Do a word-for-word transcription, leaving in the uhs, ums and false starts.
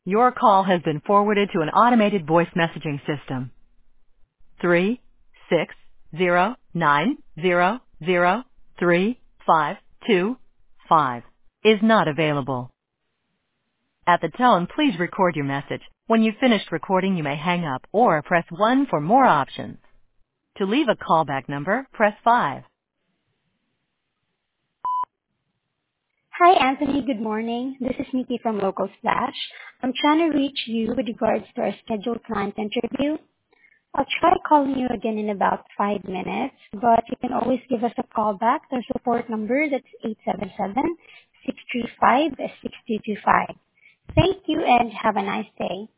Your call has been forwarded to an automated voice messaging system. Three six zero nine zero zero three five two five is not available. At the tone, please record your message. When you've finished recording, you may hang up or press one for more options. To leave a callback number, press five. Hi, Anthony. Good morning. This is Nikki from Local Splash. I'm trying to reach you with regards to our scheduled client interview. I'll try calling you again in about five minutes, but you can always give us a call back. Our support number, that's eight seven seven, six three five, six two two five. Thank you and have a nice day.